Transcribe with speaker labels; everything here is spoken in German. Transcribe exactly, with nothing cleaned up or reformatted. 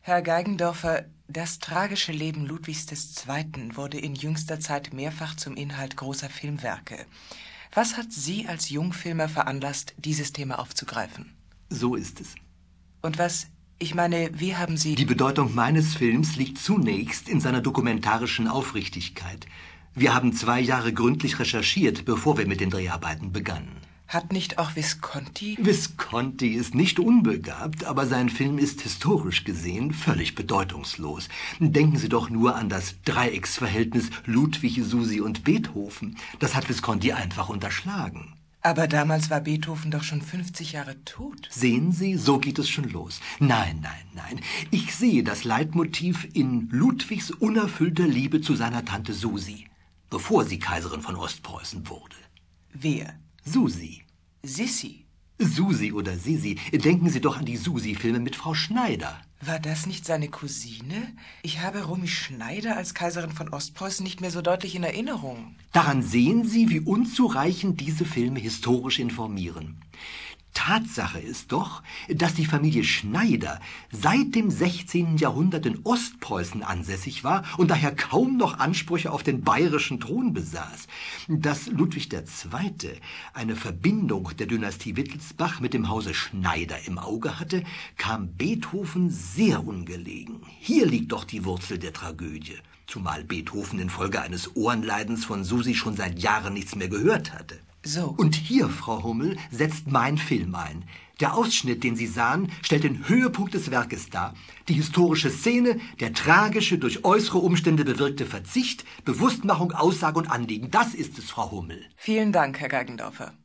Speaker 1: Herr Geigendorfer, das tragische Leben Ludwigs des Zweiten wurde in jüngster Zeit mehrfach zum Inhalt großer Filmwerke. Was hat Sie als Jungfilmer veranlasst, dieses Thema aufzugreifen?
Speaker 2: So ist es.
Speaker 1: Und was, ich meine, wie haben Sie...
Speaker 2: Die Bedeutung meines Films liegt zunächst in seiner dokumentarischen Aufrichtigkeit. Wir haben zwei Jahre gründlich recherchiert, bevor wir mit den Dreharbeiten begannen.
Speaker 1: Hat nicht auch Visconti...
Speaker 2: Visconti ist nicht unbegabt, aber sein Film ist historisch gesehen völlig bedeutungslos. Denken Sie doch nur an das Dreiecksverhältnis Ludwig, Susi und Beethoven. Das hat Visconti einfach unterschlagen.
Speaker 1: Aber damals war Beethoven doch schon fünfzig Jahre tot.
Speaker 2: Sehen Sie, so geht es schon los. Nein, nein, nein. Ich sehe das Leitmotiv in Ludwigs unerfüllter Liebe zu seiner Tante Susi, bevor sie Kaiserin von Ostpreußen wurde.
Speaker 1: Wer?
Speaker 2: Susi.
Speaker 1: Sissi.
Speaker 2: Susi oder Sisi. Denken Sie doch an die Susi-Filme mit Frau Schneider.
Speaker 1: War das nicht seine Cousine? Ich habe Romy Schneider als Kaiserin von Ostpreußen nicht mehr so deutlich in Erinnerung.
Speaker 2: Daran sehen Sie, wie unzureichend diese Filme historisch informieren. Tatsache ist doch, dass die Familie Schneider seit dem sechzehnten Jahrhundert in Ostpreußen ansässig war und daher kaum noch Ansprüche auf den bayerischen Thron besaß. Dass Ludwig der Zweite eine Verbindung der Dynastie Wittelsbach mit dem Hause Schneider im Auge hatte, kam Beethoven sehr ungelegen. Hier liegt doch die Wurzel der Tragödie, zumal Beethoven infolge eines Ohrenleidens von Susi schon seit Jahren nichts mehr gehört hatte.
Speaker 1: So.
Speaker 2: Und hier, Frau Hummel, setzt mein Film ein. Der Ausschnitt, den Sie sahen, stellt den Höhepunkt des Werkes dar. Die historische Szene, der tragische, durch äußere Umstände bewirkte Verzicht, Bewusstmachung, Aussage und Anliegen. Das ist es, Frau Hummel.
Speaker 1: Vielen Dank, Herr Geigendorfer.